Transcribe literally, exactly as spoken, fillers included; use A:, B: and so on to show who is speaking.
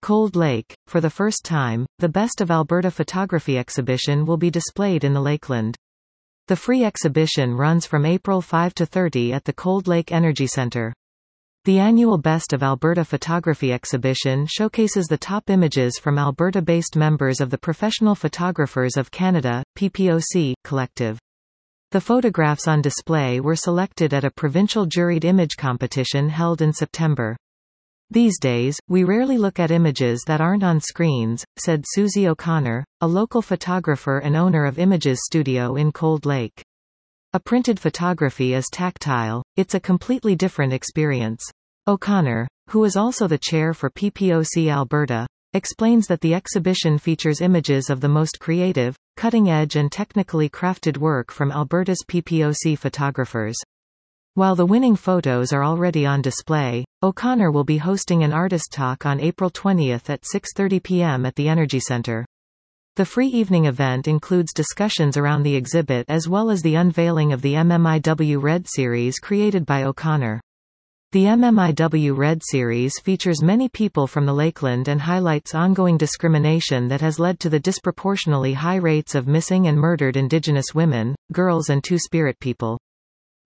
A: Cold Lake. For the first time, the Best of Alberta Photography exhibition will be displayed in the Lakeland. The free exhibition runs from April fifth to thirtieth at the Cold Lake Energy Centre. The annual Best of Alberta Photography exhibition showcases the top images from Alberta-based members of the Professional Photographers of Canada, P P O C, collective. The photographs on display were selected at a provincial juried image competition held in September. These days, we rarely look at images that aren't on screens, said Susie O'Connor, a local photographer and owner of Images Studio in Cold Lake. A printed photography is tactile. It's a completely different experience. O'Connor, who is also the chair for P P O C Alberta, explains that the exhibition features images of the most creative, cutting-edge and technically crafted work from Alberta's P P O C photographers. While the winning photos are already on display, O'Connor will be hosting an artist talk on April twentieth at six thirty p m at the Energy Centre. The free evening event includes discussions around the exhibit as well as the unveiling of the M M I W Red series created by O'Connor. The M M I W Red series features many people from the Lakeland and highlights ongoing discrimination that has led to the disproportionately high rates of missing and murdered Indigenous women, girls and Two-Spirit people.